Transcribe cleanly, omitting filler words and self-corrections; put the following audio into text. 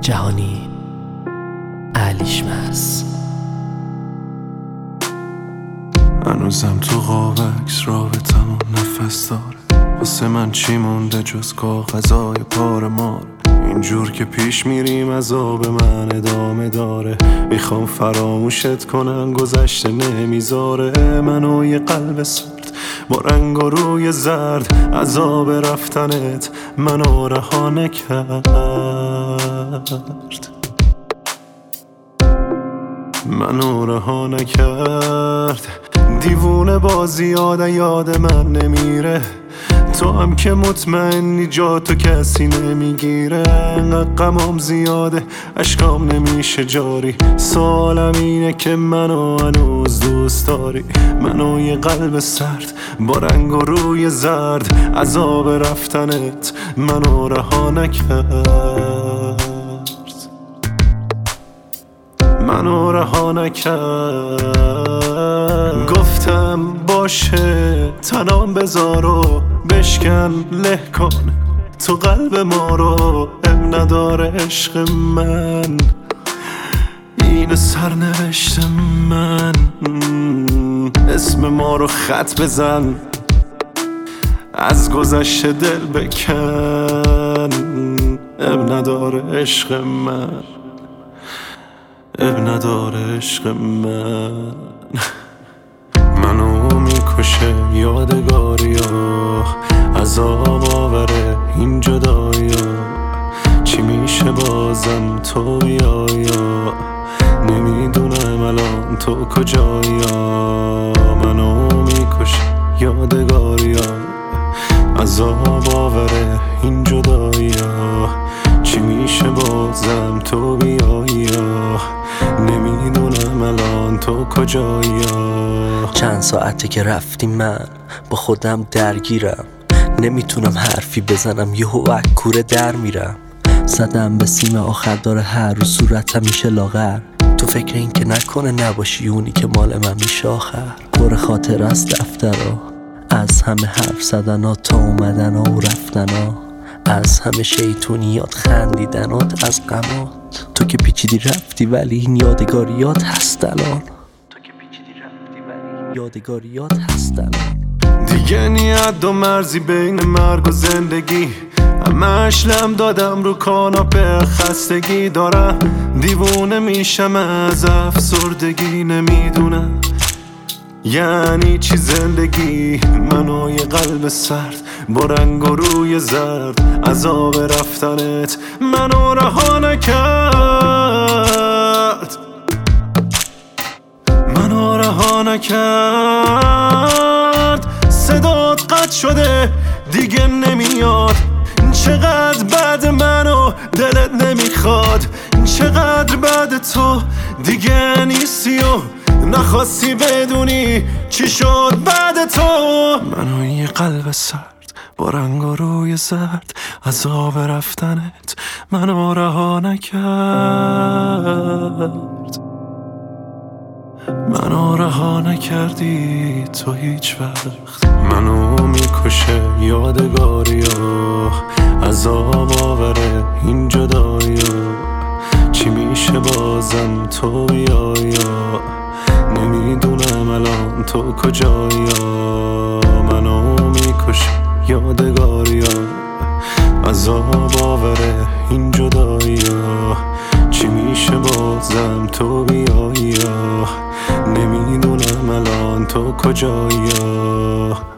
جهانی علیشمس. هنوزم تو قابکس رابطمون نفس داره، واسه من چی مونده جز کاغذای پار مار؟ اینجور که پیش میریم عذاب من ادامه داره، میخوام فراموشت کنم گذشته نمیذاره. منو یه قلب سرد با رنگ و روی زرد، عذاب رفتنت منو رها نکرد. منو رها نکرد. دیوونه بازی یاد من نمیره، تو هم که مطمئنی جا تو کسی نمیگیره. انقدر غمام زیاده اشکام نمیشه جاری، سوالم اینه که منو هنوز دوست داری؟ منو یه قلب سرد با رنگ و روی زرد، عذاب رفتنت منو رها نکرد. منو رها نکرد. گفتم باشه تنام بذار و بشکن له کن تو قلب ما رو، اب نداره عشق من این سرنوشت من. اسم ما رو خط بزن، از گذشته دل بکن، اب نداره عشق من، اب نداره عشق من. منو میکشه یادگاریا، عذاب آوره این جدایا. چی میشه بازم تو بیایا، نمیدونم الان تو کجایا. منو میکشه یادگاریا، عذاب آوره این جدایا. چی میشه بازم تو بیایا، نمیدونم الان تو کجایا. چند ساعته که رفتی من با خودم درگیرم، نمیتونم حرفی بزنم یهو کوره در میرم. زدم به سیم آخر داره هر رو صورتم میشه لاغر، تو فکر این که نکنه نباشی اونی که مال من میشه آخر. پر خاطر از دفترها، از همه حرف زدنها تا اومدنها و رفتنها، از همه شیطونیات خندیدنات از غمات. تو که پیچیدی رفتی ولی این یادگاریات هست الان، تو که پیچیدی رفتی ولی یادگاریات هست الان. دیگه نیت و مرزی بین مرگ و زندگی، همش لم دادم رو کاناپه خستگی دارم. دیوونه میشم از افسردگی، نمیدونم یعنی چی زندگی. منو یه قلب سرد با رنگ و روی زرد، عذاب رفتنت منو رها نکرد. منو رها نکرد. صدات قطع شده دیگه نمیاد، چقدر بعد منو دلت نمیخواد. چقدر بعد تو دیگه نیستی و نخواستی بدونی چی شد بعد تو. منو یه قلب سرد با رنگ و روی زرد، عذاب رفتنت منو رها نکرد. منو رها نکردی تو هیچ وقت. منو میکشه یادگاریا، عذاب آوره این جدایا. چی میشه بازم تو بیایا، نمیدونم الان تو کجایا. منو میکشه یادگاریا، عذاب آوره این جدایا. چی میشه بازم تو بیایا، نمیدونم الان تو کجایا.